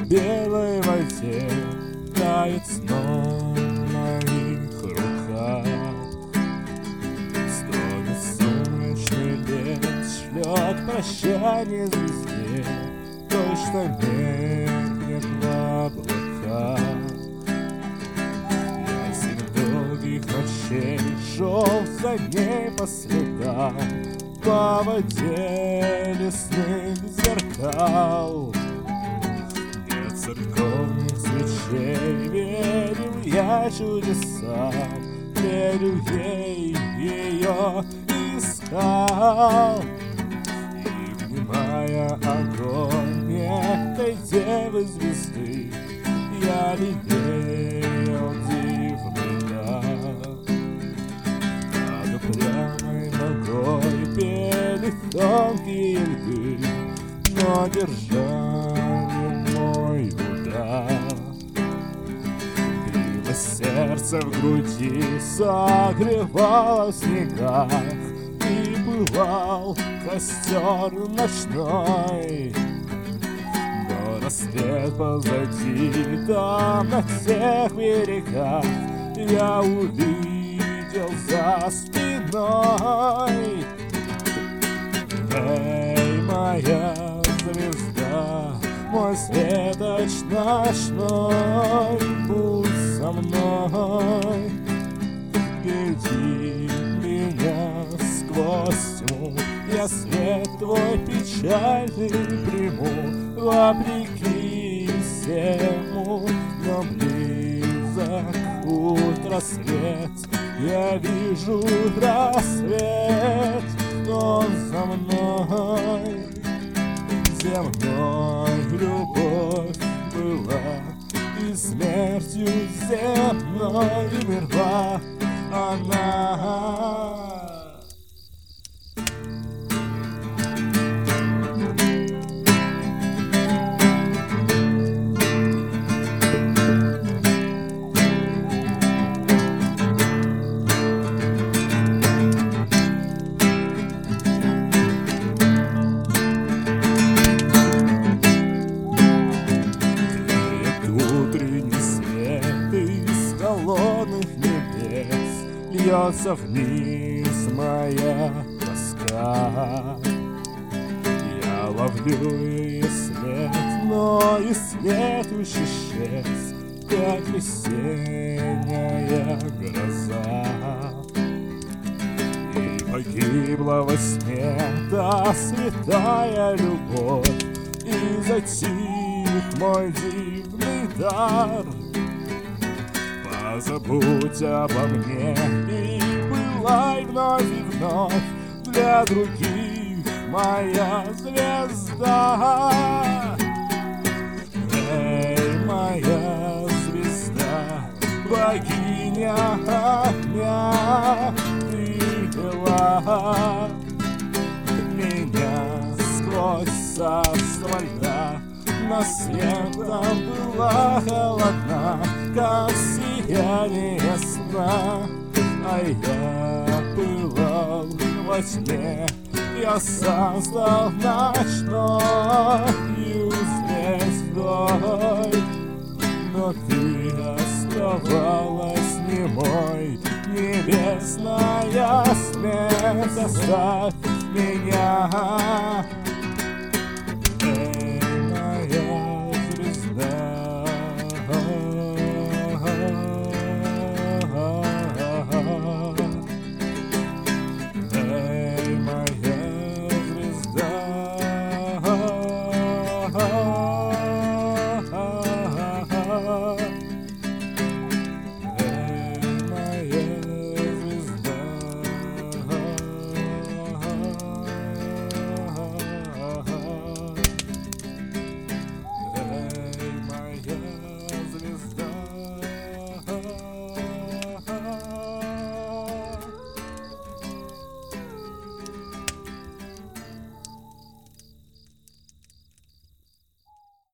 белой воде тает сном в моих руках. Стонет солнечный лес, шлет прощание звезде, той, что меркнет в облаках. Я 7 долгих ночей шел за ней по следам, по воде лесных зеркал. Нет церковных свечей, верил я чудесам, верю ей, ее искал. И, внимая огонь этой девы звезды, я лелеял дивный дар. Над упрямой ногой пели тонкие льды, но держали мой удар. Било сердце в груди, согревало в снегах, и бывал костер ночной. Но рассвет позади, там на тех берегах я увидел за спиной. Эй, моя звезда, мой светоч ночной, будь со мной. Веди меня сквозь тьму, я свет твой печальный приму, вопреки всему, но близок утро свет, я вижу рассвет, он за мной. Земной любовь была, и смертью земной мертва она. Холодных небес льется вниз моя тоска. Я ловлю ее след, но и след уж исчез, как весенняя гроза. И погибла во сне та святая любовь, и затих мой дивный дар. Забудь обо мне и пылай вновь и вновь для других, моя звезда. Эй, моя звезда, богиня огня, ты вела меня сквозь царство льда, но светом была холодна, как сияние сна. А я пылал во тьме, я сам стал ночною звездой. Но ты оставалась немой, небесная смерть, оставь меня.